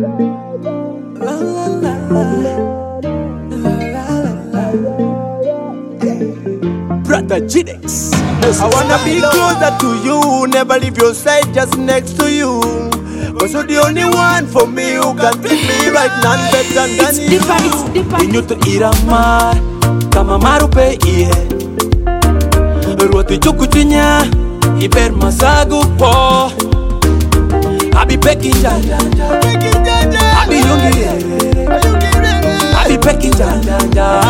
La la la la. Brother Gidex. I wanna be closer to you, never leave your side, just next to you. Cause you're the only one for me who can treat me right, none better than you. It's deeper. Inyutu irama, kama marupe iye. Ruoti chukuchinya, iber masagu po. Abi peki janja, abi yungi, abi peki janja.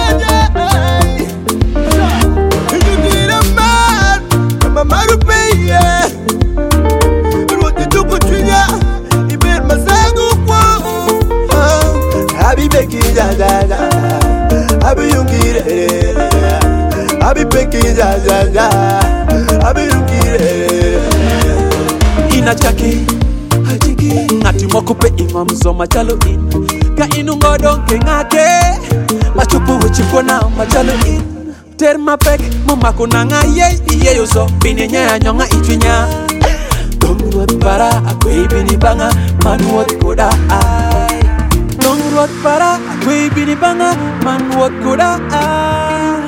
Abi peki janja, abi yungire, abi peki janja, abi yungire. Ina chaki, hajiki, ngati mokupe imam zoma chalo in. Ka inungo donke ngake, machupu wichikona machalo in. Terma pek, mumako nanga ye yoso, bini nya nyonga ichinya. Dongruot para, akwe bini banga, manuot koda ay. Dongruot para, akwe bini banga, manuot koda ay.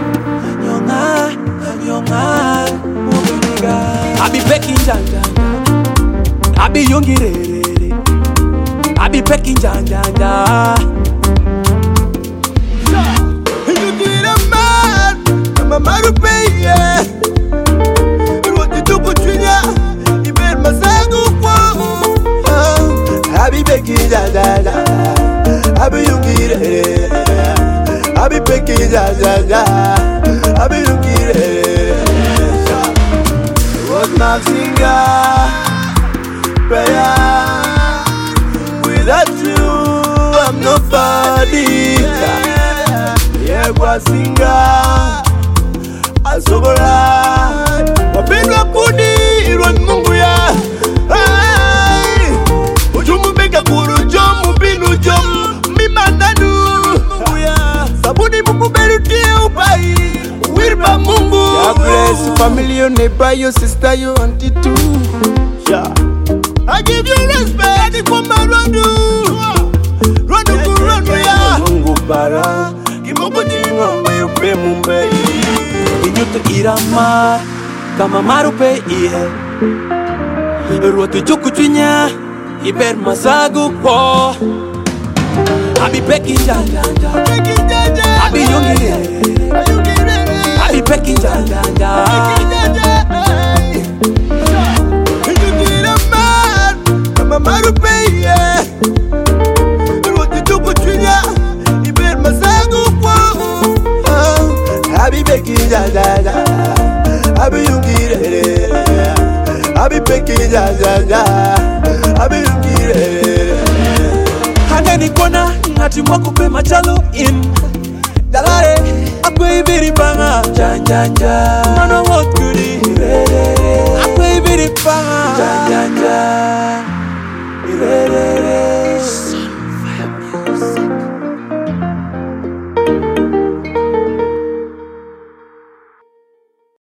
Nyonga, mubiniga. Abi pekin janja, abi yungi re, abi pekin janja. Marupe yeah. Ruoti chukuchinya, iber masangu kwa. Abi peki janja, abi yungire, abi peki janja, abi yungire. What Mazinga, without you I'm nobody. Yeah, Wazinga. Asobola wapendwa kudi irwan mungu ya ujumu beka kuru jomu binu jomu mimandanu sabuni mungu berutie upai wirba mungu. God bless family, your neighbor, your sister, your auntie too. Yeah, I give you respect for my ronu ya mungu bara kimoko jingo meyupe mumbai. Inyutu irama, kama marupe iye. Ruoti chukuchinya, iber masagu po. Abi peki janja, abi yungi, abi peki janja. Inyutu irama, kama marupe iye. Ruoti chukuchinya, iber masagu po. Abi peki janja, abi yungire, abi peki janja, abi yungire. Haneni kona, ngati mokupe machalo in. Dalare, akwe ibiri banga, janja. Mano what goodie, akwe ibiri banga, janja.